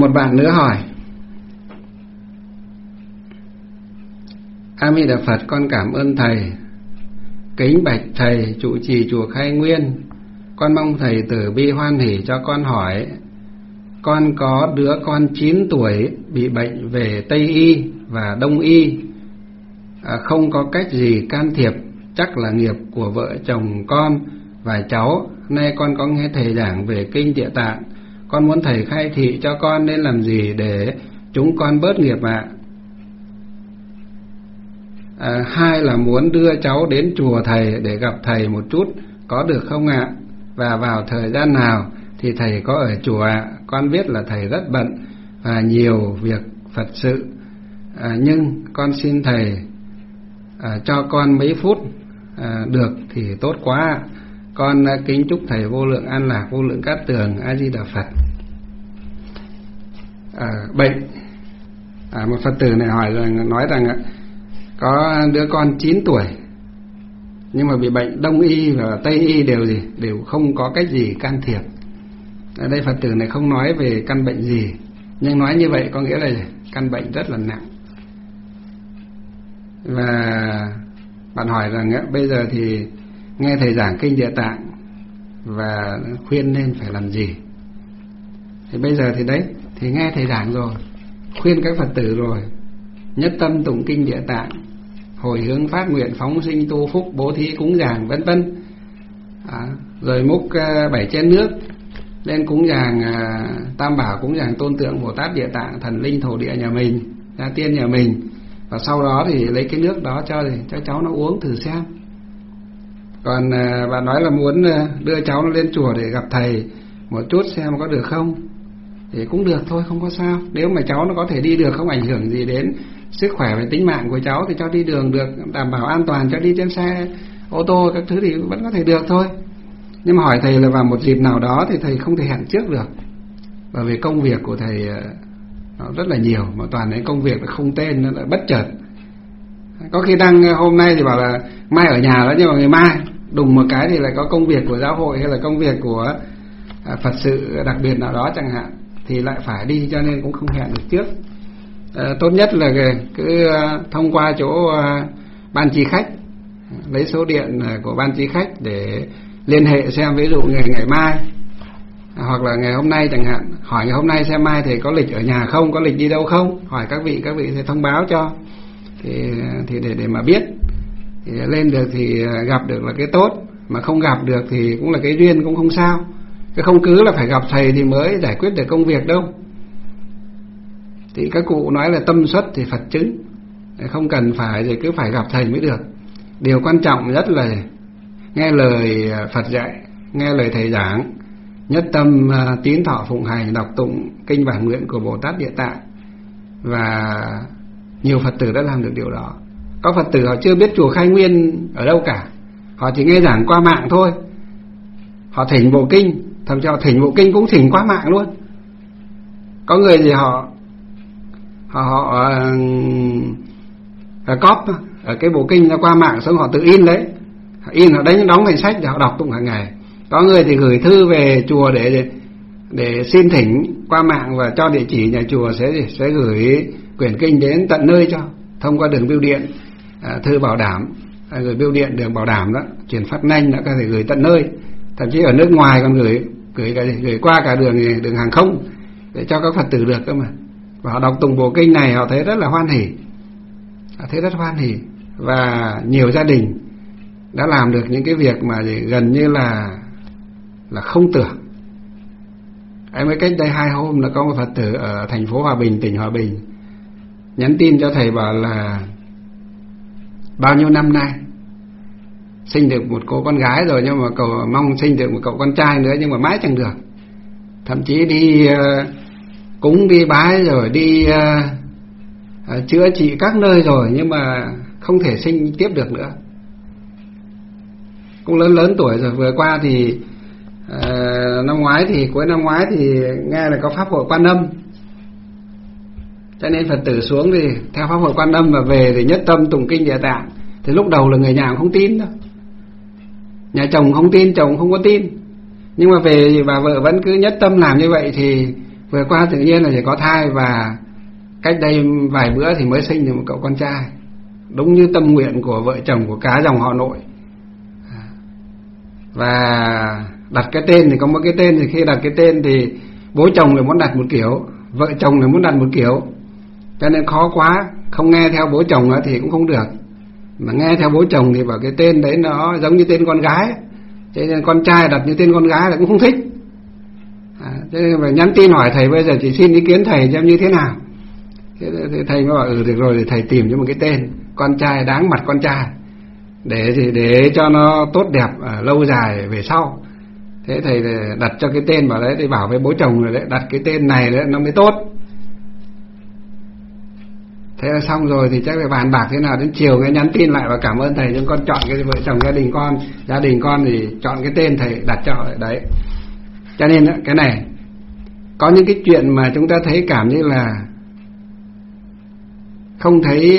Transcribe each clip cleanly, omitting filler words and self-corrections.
Một bạn nữa hỏi: A Di Đà Phật, con cảm ơn thầy. Kính bạch thầy, trụ trì chùa Khai Nguyên, con mong thầy từ bi hoan hỷ cho con hỏi. Con có đứa con 9 tuổi bị bệnh về Tây y và Đông y, không có cách gì can thiệp, chắc là nghiệp của vợ chồng con và cháu. Nay con có nghe thầy giảng về kinh Địa Tạng, con muốn thầy khai thị cho con nên làm gì để chúng con bớt nghiệp ạ? Hai là muốn đưa cháu đến chùa thầy để gặp thầy một chút, có được không ạ? Và vào thời gian nào thì thầy có ở chùa ạ? Con biết là thầy rất bận và nhiều việc Phật sự, nhưng con xin thầy cho con mấy phút được thì tốt quá. Con kính chúc thầy vô lượng an lạc, vô lượng cát tường. A Di Đà Phật. Bệnh, một Phật tử này hỏi rằng, nói rằng có đứa con 9 tuổi nhưng mà bị bệnh Đông y và Tây y đều không có cách gì can thiệp. Ở đây Phật tử này không nói về căn bệnh gì, nhưng nói như vậy có nghĩa là căn bệnh rất là nặng. Và bạn hỏi rằng bây giờ thì nghe thầy giảng kinh Địa Tạng và khuyên nên phải làm gì. Thì bây giờ thì đấy, thì nghe thầy giảng rồi, khuyên các Phật tử rồi, nhất tâm tụng kinh Địa Tạng, hồi hướng phát nguyện phóng sinh tu phúc, bố thí cúng dường vân vân, rồi múc 7 chén nước lên cúng dường Tam Bảo, cúng dường tôn tượng Bồ Tát Địa Tạng, thần linh thổ địa nhà mình, gia tiên nhà mình, và sau đó thì lấy cái nước đó cho cháu nó uống thử xem. Còn bạn nói là muốn đưa cháu nó lên chùa để gặp thầy một chút xem có được không, thì cũng được thôi, không có sao. Nếu mà cháu nó có thể đi được, không ảnh hưởng gì đến sức khỏe và tính mạng của cháu thì cho đi đường được, đảm bảo an toàn, cho đi trên xe ô tô các thứ thì vẫn có thể được thôi. Nhưng mà hỏi thầy là vào một dịp nào đó thì thầy không thể hẹn trước được, bởi vì công việc của thầy nó rất là nhiều, mà toàn những công việc không tên, nó lại bất chợt. Có khi đang hôm nay thì bảo là mai ở nhà đó, nhưng mà ngày mai đùng một cái thì lại có công việc của giáo hội hay là công việc của Phật sự đặc biệt nào đó chẳng hạn, thì lại phải đi, cho nên cũng không hẹn được trước. Tốt nhất là cứ thông qua chỗ ban chi khách, lấy số điện của ban chi khách để liên hệ xem, ví dụ ngày mai hoặc là ngày hôm nay chẳng hạn, hỏi ngày hôm nay xem mai thầy có lịch ở nhà không, có lịch đi đâu không, hỏi các vị sẽ thông báo cho, thì để mà biết. Thì lên được thì gặp được là cái tốt, mà không gặp được thì cũng là cái duyên, cũng không sao. Cái không cứ là phải gặp thầy thì mới giải quyết được công việc đâu. Thì các cụ nói là tâm xuất thì Phật chứng, không cần phải thì cứ phải gặp thầy mới được. Điều quan trọng nhất là nghe lời Phật dạy, nghe lời thầy giảng, nhất tâm tín thọ phụng hành, đọc tụng kinh bản nguyện của Bồ Tát Địa Tạng. Và nhiều Phật tử đã làm được điều đó. Có Phật tử họ chưa biết chùa Khai Nguyên ở đâu cả, họ chỉ nghe giảng qua mạng thôi. Họ thỉnh bộ kinh, thậm chí họ thỉnh bộ kinh cũng thỉnh qua mạng luôn. Có người thì họ cóp ở cái bộ kinh ra qua mạng, xong họ tự in đấy, họ đánh đóng thành sách để họ đọc tụng hàng ngày. Có người thì gửi thư về chùa để xin thỉnh qua mạng và cho địa chỉ nhà chùa sẽ gửi quyển kinh đến tận nơi cho, thông qua đường bưu điện, thư bảo đảm, gửi bưu điện đường bảo đảm đó, chuyển phát nhanh đã có thể gửi tận nơi. Thậm chí ở nước ngoài còn gửi qua cả đường hàng không để cho các Phật tử được cơ mà. Và họ đọc tụng bộ kinh này họ thấy rất là hoan hỉ, và nhiều gia đình đã làm được những cái việc mà gần như là không tưởng. Mới cách đây 2 hôm là có một Phật tử ở thành phố Hòa Bình, tỉnh Hòa Bình, nhắn tin cho thầy bảo là bao nhiêu năm nay sinh được một cô con gái rồi, nhưng mà mong sinh được một cậu con trai nữa, nhưng mà mãi chẳng được. Thậm chí đi cúng đi bái rồi đi chữa trị các nơi rồi, nhưng mà không thể sinh tiếp được nữa. Cũng lớn tuổi rồi. Vừa qua thì cuối năm ngoái thì nghe là có pháp hội Quan Âm, cho nên Phật tử xuống thì theo pháp hội Quan Âm và về thì nhất tâm tụng kinh Địa Tạng. Thì lúc đầu là người nhà cũng không tin đâu, nhà chồng không tin, chồng không có tin, nhưng mà về thì bà vợ vẫn cứ nhất tâm làm như vậy, thì Vừa qua tự nhiên là chỉ có thai, và cách đây vài bữa thì mới sinh được một cậu con trai, đúng như tâm nguyện của vợ chồng của cả dòng họ Nội. Và đặt cái tên thì có một cái tên, thì khi đặt cái tên thì bố chồng lại muốn đặt một kiểu, vợ chồng lại muốn đặt một kiểu, cho nên khó quá. Không nghe theo bố chồng thì cũng không được, mà nghe theo bố chồng thì bảo cái tên đấy nó giống như tên con gái, cho nên con trai đặt như tên con gái là cũng không thích. Cho nên phải nhắn tin hỏi thầy, bây giờ chỉ xin ý kiến thầy xem như thế nào. Thế thầy mới bảo được rồi, thì thầy tìm cho một cái tên con trai đáng mặt con trai, để cho nó tốt đẹp lâu dài về sau. Thế thầy đặt cho cái tên, bảo đấy, thì bảo với bố chồng rồi đấy, đặt cái tên này đấy nó mới tốt. Thế là xong rồi thì chắc phải bàn bạc thế nào, đến chiều nghe nhắn tin lại và cảm ơn thầy, nhưng con chọn cái vợ chồng gia đình con thì chọn cái tên thầy đặt cho đấy. Cho nên cái này có những cái chuyện mà chúng ta thấy cảm như là không thấy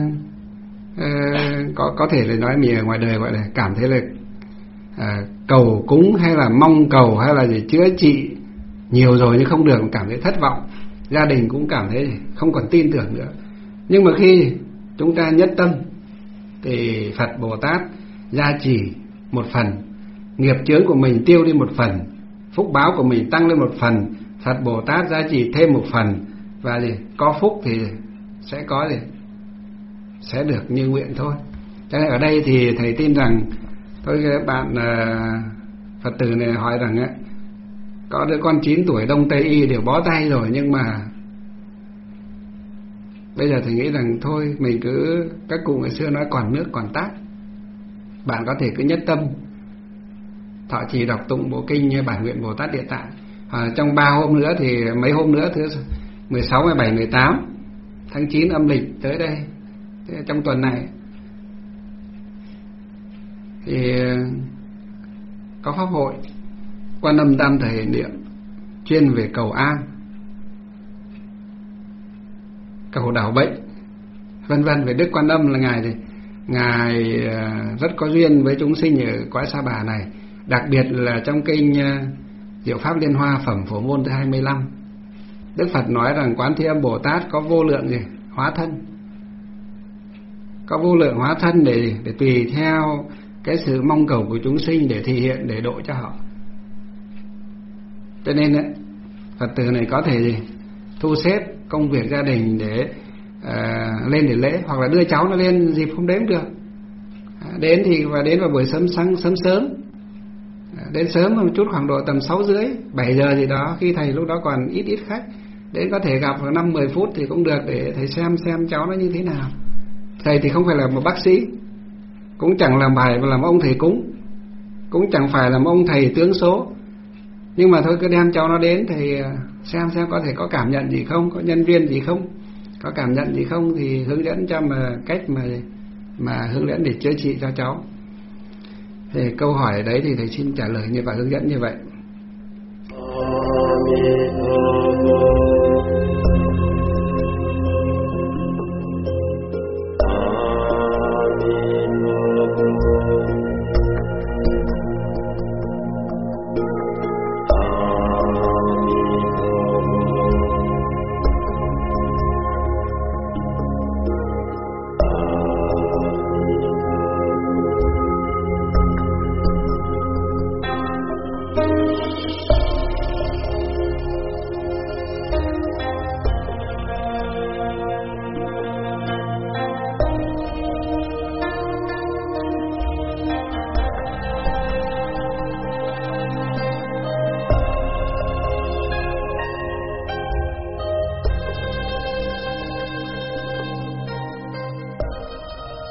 có thể là nói mình ở ngoài đời gọi là cảm thấy là cầu cúng hay là mong cầu hay là gì chữa trị nhiều rồi nhưng không được, cảm thấy thất vọng, gia đình cũng cảm thấy không còn tin tưởng nữa. Nhưng mà khi chúng ta nhất tâm thì Phật Bồ Tát gia trì một phần, nghiệp chướng của mình tiêu đi một phần, phúc báo của mình tăng lên một phần, Phật Bồ Tát gia trì thêm một phần, và gì có phúc thì sẽ có gì sẽ được như nguyện thôi. Cho nên ở đây thì thầy tin rằng thôi, các bạn Phật tử này hỏi rằng ấy, có đứa con 9 tuổi Đông Tây Y đều bó tay rồi, nhưng mà bây giờ thầy nghĩ rằng thôi mình cứ, các cụ ngày xưa nói còn nước còn tát, bạn có thể cứ nhất tâm thọ trì đọc tụng bộ kinh như Bản Nguyện Bồ Tát Địa Tạng. Trong 3 hôm nữa thì mấy hôm nữa, thứ 16, 17, 18 tháng 9 âm lịch tới đây, trong tuần này thì có pháp hội Quan Âm Tam Thể Niệm chuyên về cầu an, cầu đảo bệnh, vân vân. Về Đức Quan Âm là ngài rất có duyên với chúng sinh ở cõi Sa Bà này, đặc biệt là trong kinh Diệu Pháp Liên Hoa phẩm Phổ Môn thứ 25, Đức Phật nói rằng Quán Thế Âm Bồ Tát có vô lượng hóa thân, có vô lượng hóa thân để tùy theo cái sự mong cầu của chúng sinh để thể hiện, để độ cho họ. Cho nên Phật tử này có thể thu xếp công việc gia đình để lên để lễ, hoặc là đưa cháu nó lên dịp không đến được, đến vào buổi sớm đến sớm một chút, khoảng độ tầm 6:30, 7 giờ gì đó, khi thầy lúc đó còn ít khách, đến có thể gặp vào 5-10 phút thì cũng được, để thầy xem cháu nó như thế nào. Thầy thì không phải là một bác sĩ, cũng chẳng làm bài mà làm ông thầy cúng, cũng chẳng phải làm ông thầy tướng số, nhưng mà thôi cứ đem cháu nó đến, thầy xem có thể có cảm nhận gì không, có nhân duyên gì không, có cảm nhận gì không thì hướng dẫn cho cách mà hướng dẫn để chữa trị cho cháu. Thì câu hỏi đấy thì thầy xin trả lời như vậy, hướng dẫn như vậy.